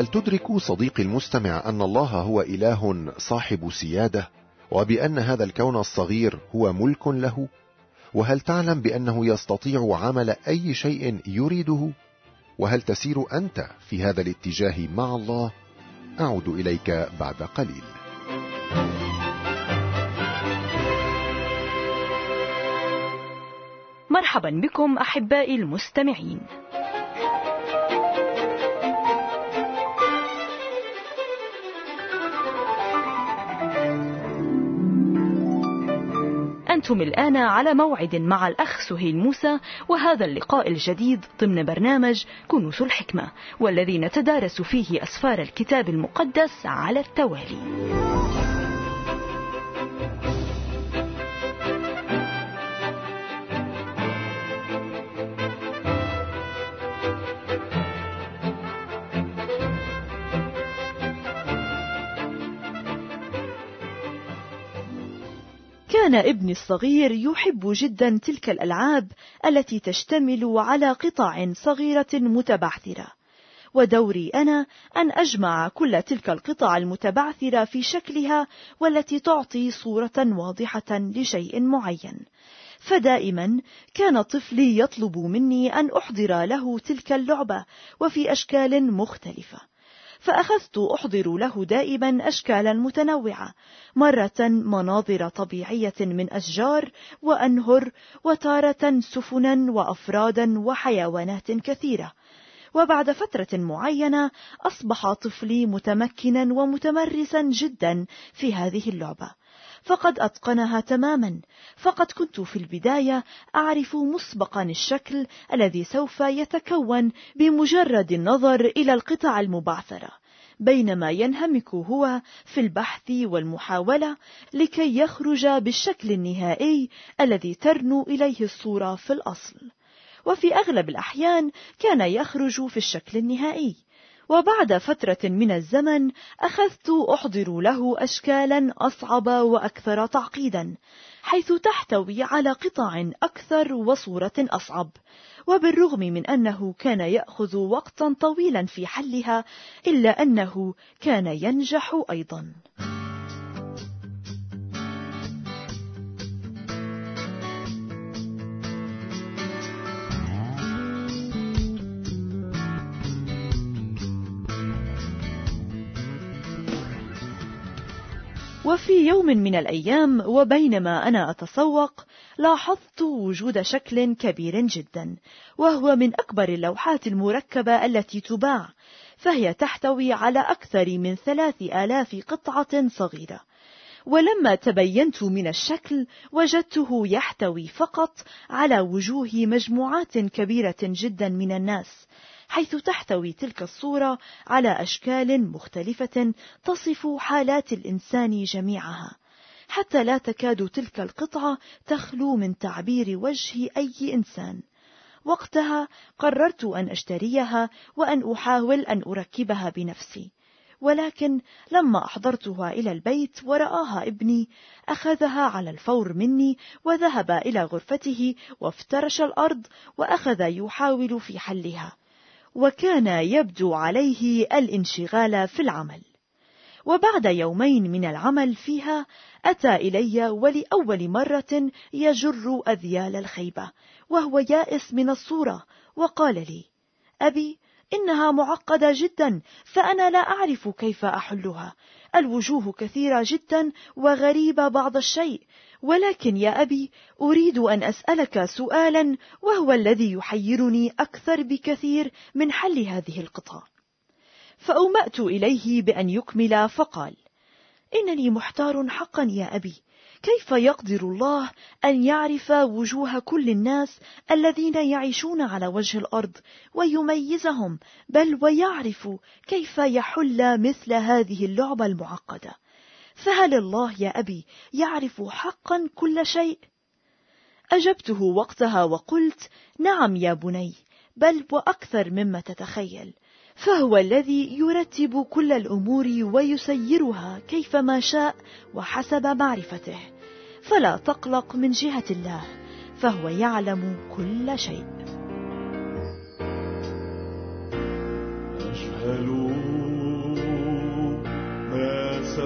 هل تدرك صديقي المستمع أن الله هو إله صاحب سيادة، وبأن هذا الكون الصغير هو ملك له؟ وهل تعلم بأنه يستطيع عمل أي شيء يريده؟ وهل تسير أنت في هذا الاتجاه مع الله؟ أعود إليك بعد قليل. مرحبا بكم أحبائي المستمعين. أنتم الآن على موعد مع الأخ سهيل موسى، وهذا اللقاء الجديد ضمن برنامج كنوز الحكمة، والذي نتدارس فيه أسفار الكتاب المقدس على التوالي. كان ابني الصغير يحب جدا تلك الألعاب التي تشتمل على قطع صغيرة متبعثرة، ودوري أنا أن أجمع كل تلك القطع المتبعثرة في شكلها والتي تعطي صورة واضحة لشيء معين. فدائما كان طفلي يطلب مني أن أحضر له تلك اللعبة وفي أشكال مختلفة، فأخذت أحضر له دائما أشكالا متنوعة، مرة مناظر طبيعية من أشجار وأنهر، وتارة سفنا وأفرادا وحيوانات كثيرة. وبعد فترة معينة أصبح طفلي متمكنا ومتمرسا جدا في هذه اللعبة، فقد أتقنها تماما. فقد كنت في البداية أعرف مسبقا الشكل الذي سوف يتكون بمجرد النظر إلى القطع المبعثرة، بينما ينهمك هو في البحث والمحاولة لكي يخرج بالشكل النهائي الذي ترنو إليه الصورة في الأصل. وفي أغلب الأحيان كان يخرج في الشكل النهائي. وبعد فترة من الزمن أخذت أحضر له أشكالا أصعب وأكثر تعقيدا، حيث تحتوي على قطع أكثر وصورة أصعب. وبالرغم من أنه كان يأخذ وقتا طويلا في حلها، إلا أنه كان ينجح أيضا. وفي يوم من الأيام وبينما أنا أتسوق، لاحظت وجود شكل كبير جدا، وهو من أكبر اللوحات المركبة التي تباع، فهي تحتوي على أكثر من 3000 قطعة صغيرة. ولما تبينت من الشكل وجدته يحتوي فقط على وجوه مجموعات كبيرة جدا من الناس، حيث تحتوي تلك الصورة على أشكال مختلفة تصف حالات الإنسان جميعها، حتى لا تكاد تلك القطعة تخلو من تعبير وجه أي إنسان. وقتها قررت أن أشتريها وأن أحاول أن أركبها بنفسي، ولكن لما أحضرتها إلى البيت ورآها ابني، أخذها على الفور مني وذهب إلى غرفته وافترش الأرض وأخذ يحاول في حلها، وكان يبدو عليه الانشغال في العمل. وبعد يومين من العمل فيها أتى إلي ولأول مرة يجر أذيال الخيبة وهو يائس من الصورة، وقال لي: أبي، إنها معقدة جدا، فأنا لا أعرف كيف أحلها. الوجوه كثيرة جدا وغريبة بعض الشيء، ولكن يا أبي أريد أن أسألك سؤالا، وهو الذي يحيرني أكثر بكثير من حل هذه القطع. فأومأت إليه بأن يكمل، فقال: إنني محتار حقا يا أبي، كيف يقدر الله أن يعرف وجوه كل الناس الذين يعيشون على وجه الأرض ويميزهم، بل ويعرف كيف يحل مثل هذه اللعبة المعقدة؟ فهل الله يا أبي يعرف حقا كل شيء؟ أجبته وقتها وقلت: نعم يا بني، بل وأكثر مما تتخيل، فهو الذي يرتب كل الأمور ويسيرها كيفما شاء وحسب معرفته، فلا تقلق من جهة الله، فهو يعلم كل شيء. أجهل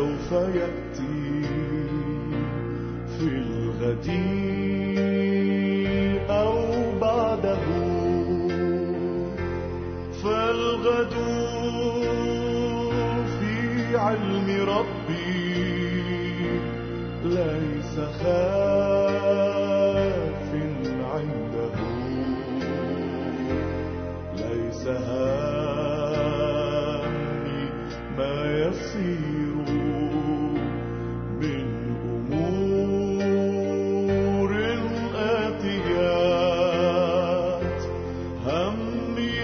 سوف يأتي في الغد أو بعده، فالغد في علم ربي ليس خاف عنده، ليس هامي ما يصير من أمور آتيات، همي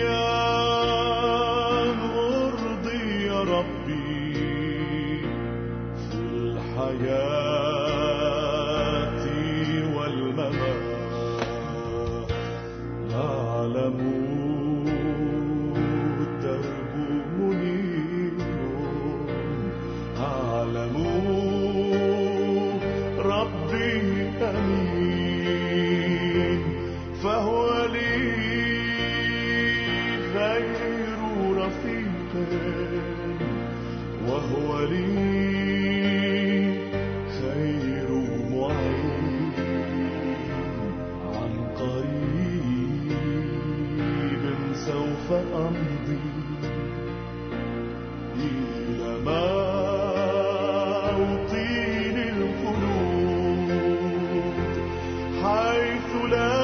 أن أرضي ربي في الحياة والممات. أعلم الدرب منير، أعلم ربي أمين، فهو لي خير رفيق، وهو لي خير معين. عن قريب سوف أمضي إلى موطن الخلود، حيث لا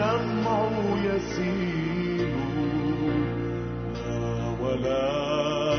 الدمع يسيل، لا ولا